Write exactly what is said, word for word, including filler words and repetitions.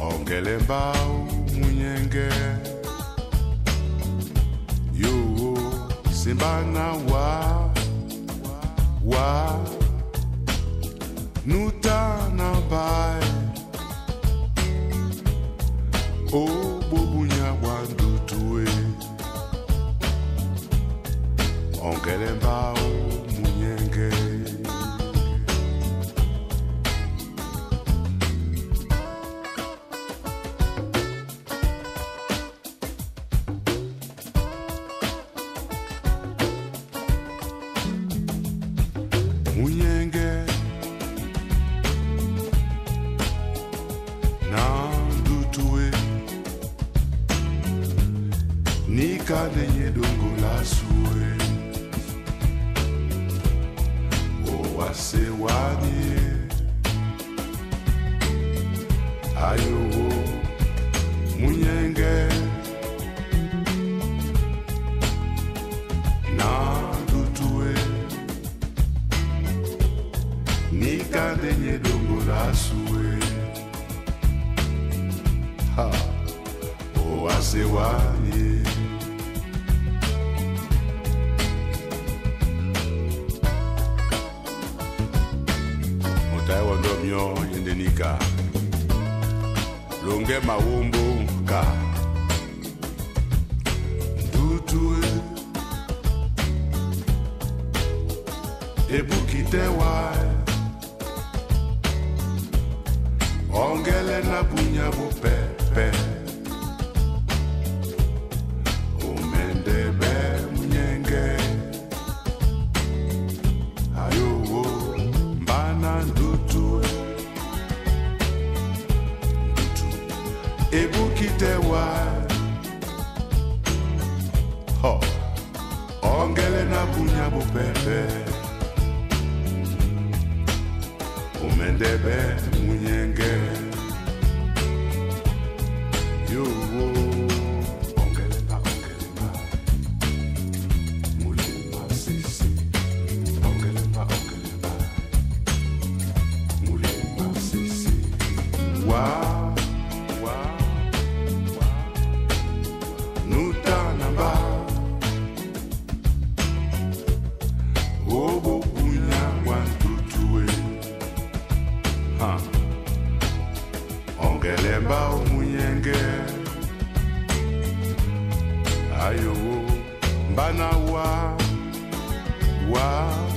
Ongelemba munyenge yo simbana wa wa nutana bai o bobunya wandutue Ongelemba munyenge Munyenge na ndutue nikale nyedongo la suwe o wase wani ayo munyenge na ndutue nikale nyedongo la suwe ha o wase wani Motai ndo myo yendenika longe mawombo ka ndutue ebukite wa Ongele na bunya bo pepe Omendebe munyenge Ayo mbana ndutue Ndutu ebukite wa Ho Ongele na bunya bo pepe Omendebe munyenge Yo Ongelemba Ongelemba Mulema sisi Ongelemba Ongelemba Mulema sisi Wa Wa Wa Nutanamba Obo bunya wantutue Ha Ongelemba munyenge Ayo mbana wa wa